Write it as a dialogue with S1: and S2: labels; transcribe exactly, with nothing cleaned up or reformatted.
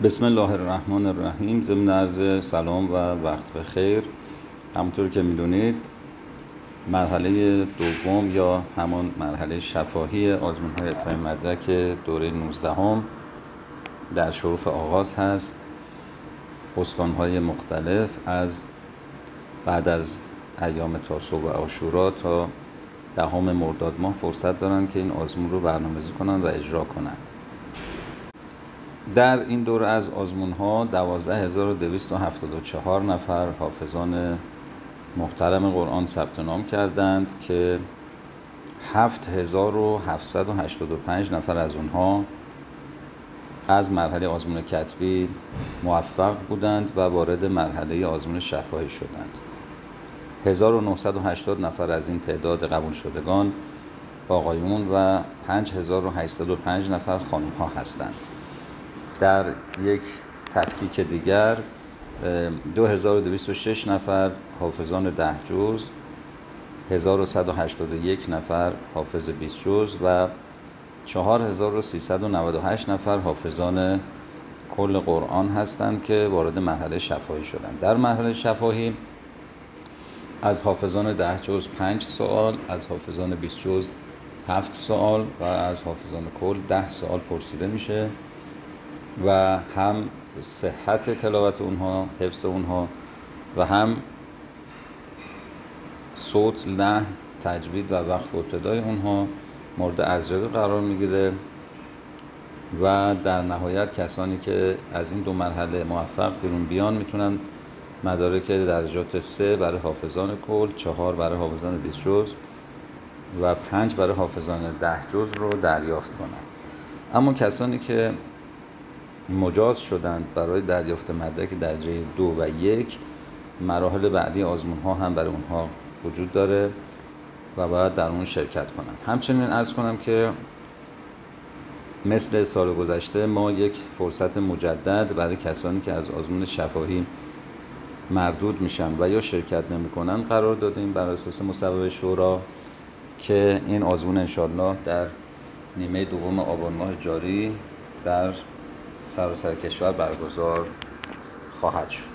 S1: بسم الله الرحمن الرحیم. ضمن عرض سلام و وقت بخیر. همونطور که میدونید مرحله دوم یا همان مرحله شفاهی آزمون‌های ارفاع مدرک دوره نوزدهم در شرف آغاز هست. استان‌های مختلف از بعد از ایام تاسوع و عاشورا تا دهم مرداد ماه فرصت دارند که این آزمون رو برنامه‌ریزی کنند و اجرا کنند. در این دوره از آزمون‌ها دوازده هزار و دویست و هفتاد و چهار نفر حافظان محترم قرآن ثبت نام کردند که هفت هزار و هفتصد و هشتاد و پنج نفر از اونها از مرحله آزمون کتبی موفق بودند و وارد مرحله آزمون شفاهی شدند. هزار و نهصد و هشتاد نفر از این تعداد قبول شدگان آقایون و پنج هزار و هشتصد و پنج نفر خانم‌ها هستند. در یک تفکیک دیگر دو هزار و دویست و شش نفر حافظان ده جز، هزار و صد و هشتاد و یک نفر حافظ بیست جز و چهار هزار و سیصد و نود و هشت نفر حافظان کل قرآن هستند که وارد مرحله شفاهی شدند. در مرحله شفاهی از حافظان ده جز پنج سوال، از حافظان بیست جز هفت سوال و از حافظان کل ده سوال پرسیده میشه و هم صحت تلاوت اونها، حفظ اونها و هم صوت، لحن، تجوید و وقف و ابتدای اونها مورد ارزیابی قرار میگیره و در نهایت کسانی که از این دو مرحله موفق بیرون بیان میتونن مدارک درجات سه برای حافظان کل، چهار برای حافظان بیست جز و پنج برای حافظان ده جز رو دریافت کنند. اما کسانی که مجاز شدند برای دریافت مدرک درجه دو و یک، مراحل بعدی آزمون ها هم برای اونها وجود داره و باید در اون شرکت کنند. همچنین عرض کنم که مثل سال گذشته ما یک فرصت مجدد برای کسانی که از آزمون شفاهی مردود میشن و یا شرکت نمی کنند قرار دادیم بر اساس مصوبه شورا که این آزمون انشالله در نیمه دوم آبان ماه جاری در سراسر کشور برگزار خواهد شد.